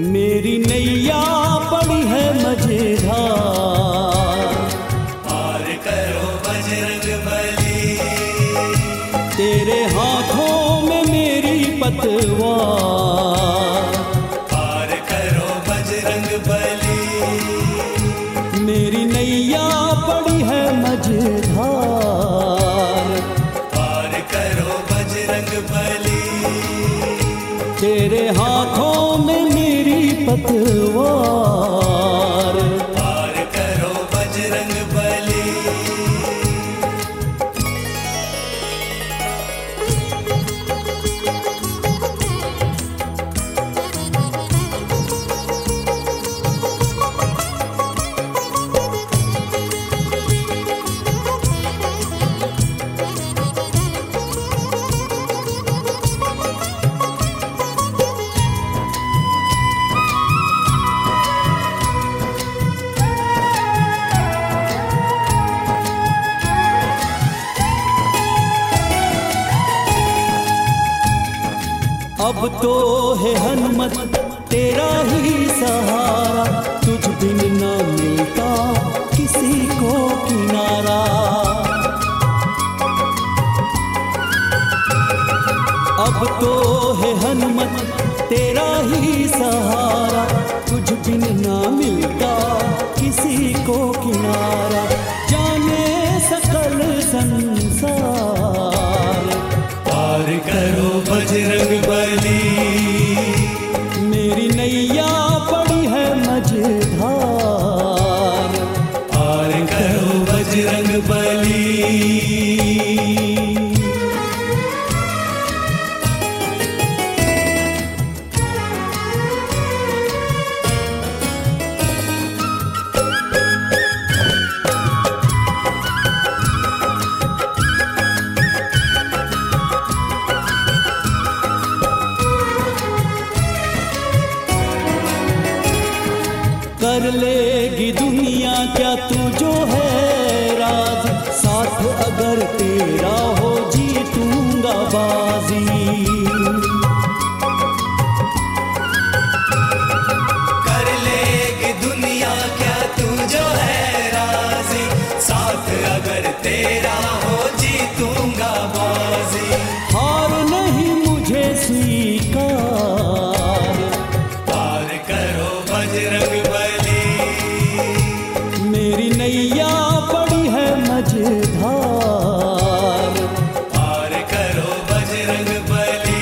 मेरी नैया पड़ी है मझधार, पार करो बजरंगबली। तेरे हाथों में मेरी पतवार, पार करो बजरंगबली। मेरी नैया पड़ी है मझधार, पार करो बजरंगबली। तेरे हाथों में मेरी पतवार, पार करो बजरंगबली। अब तो है हनुमत तेरा ही सहारा, तुझ बिन न मिलता किसी को किनारा। अब तो है हनुमत तेरा ही सहारा, तुझ बिन न मिलता किसी को किनारा। जाने सकल संसार, पार करो बजरंगबली। मेरी नैया पड़ी है मझधार, पार करो बजरंगबली। कर लेगी दुनिया क्या तू जो है राज, साथ अगर तेरा हो जीतूंगा बाजी। कर लेगी दुनिया क्या तू जो है राजी, साथ अगर तेरा हो जीतूंगा बाजी। हार नहीं मुझे स्वीकार, पार करो बजरंगबली। मेरी नैया पड़ी है मझधार, पार करो बजरंगबली।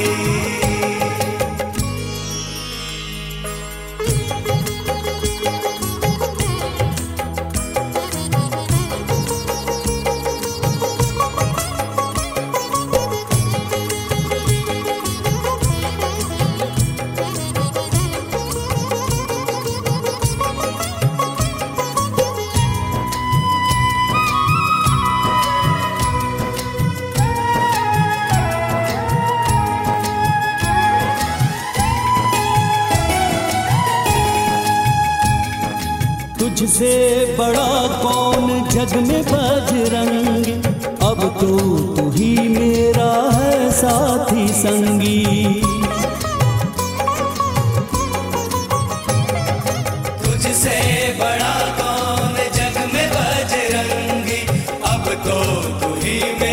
तुझसे बड़ा कौन जग में बजरंग, अब तो तू ही मेरा है साथी संगी। तुझसे बड़ा कौन जग में बजरंगी, अब तो तू ही मेरा